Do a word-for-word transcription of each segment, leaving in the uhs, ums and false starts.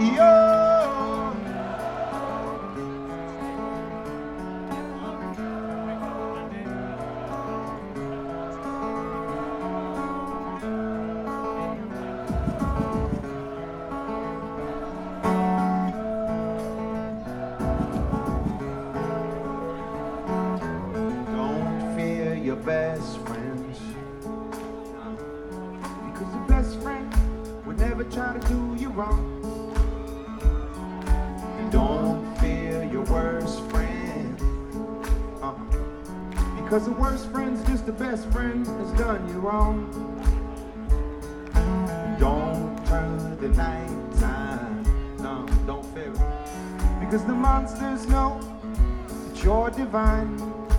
Best friends, because your best friend would never try to do you wrong. And don't fear your worst friend, uh, because the worst friend's just the best friend that's done you wrong. Don't turn the night time, no, don't fear it, because the monsters know that you're divine.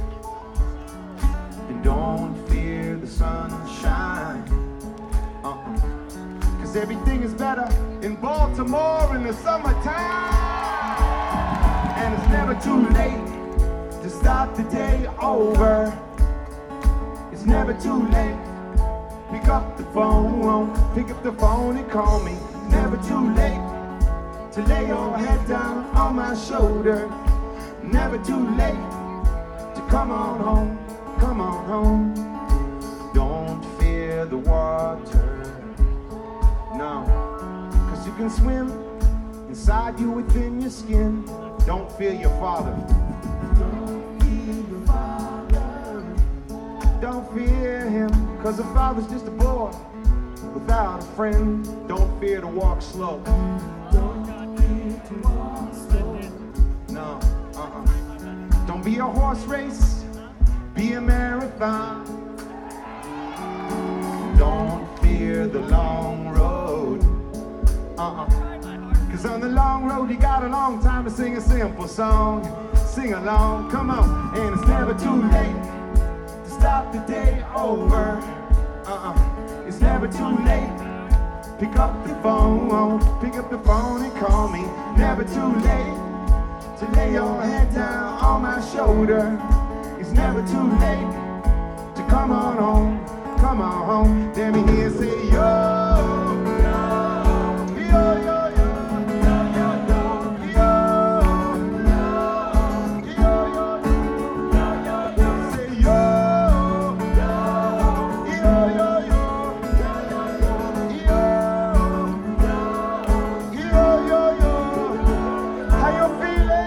Don't fear the sunshine, uh-uh. Cause everything is better in Baltimore in the summertime. And it's never too late to start the day over. It's never too late. Pick up the phone, pick up the phone and call me. Never too late to lay your head down on my shoulder. Never too late to come on home. Come on home. Don't fear the water, no, cause you can swim inside you within your skin. Don't fear your father. Don't fear your father. Don't fear him, cause a father's just a boy without a friend. Don't fear to walk slow. Don't fear to walk slow. No, uh-uh. Don't be a horse race. Be a marathon. Don't fear the long road. Uh-uh. Cause on the long road you got a long time to sing a simple song. Sing along, come on. And it's never too late to start the day over. Uh-uh. It's never too late. Pick up the phone, pick up the phone and call me. Never too late to lay your head down on my shoulder. It's never too late to come on home, come on home. Let me hear you say yo, yo, yo, yo, yo, yo, yo, yo, yo, yo, yo, say yo, yo, yo, yo, yo, yo, yo, yo. How you feeling?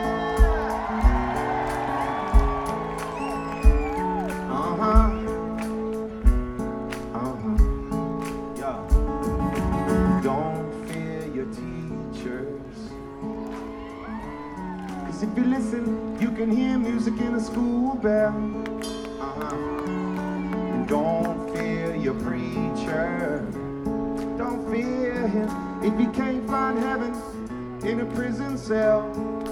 If you listen, you can hear music in a school bell. Uh-huh. And don't fear your preacher. Don't fear him if you can't find heaven in a prison cell.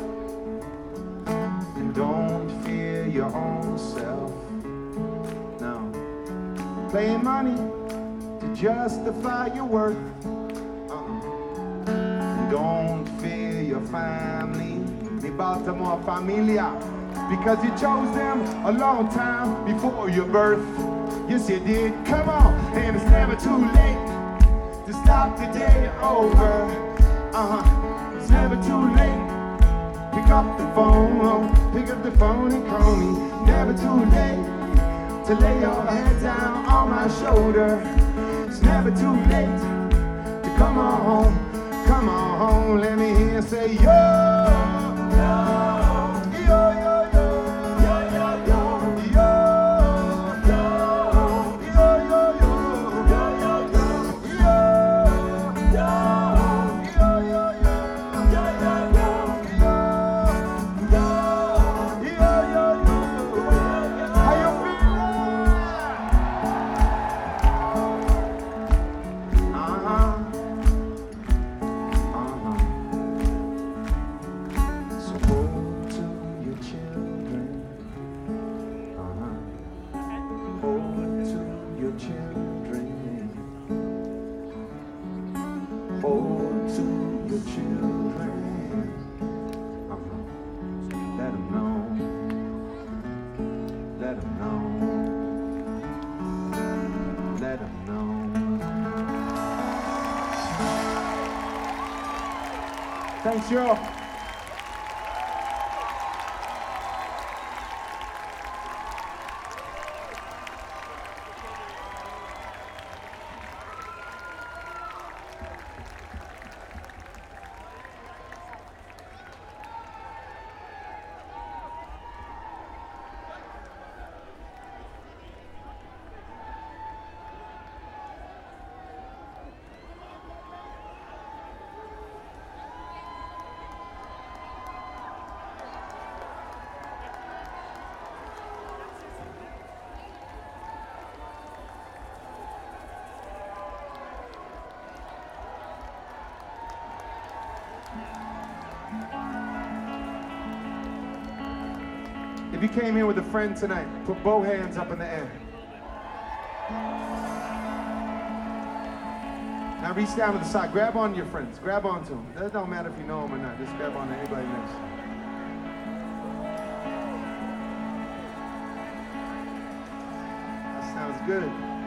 And don't fear your own self. No. Playing money to justify your worth. Uh-uh. And don't fear your family. Baltimore familia, because you chose them a long time before your birth. Yes, you did. Come on, and it's never too late to start the day over. Uh-huh. It's never too late. Pick up the phone, pick up the phone and call me. Never too late to lay your head down on my shoulder. It's never too late to come on home, come on home. Let me hear you say yo. Thanks, y'all. If you came here with a friend tonight, put both hands up in the air. Now reach down to the side. Grab on to your friends. Grab on to them. It don't matter if you know them or not. Just grab on to anybody next. That sounds good.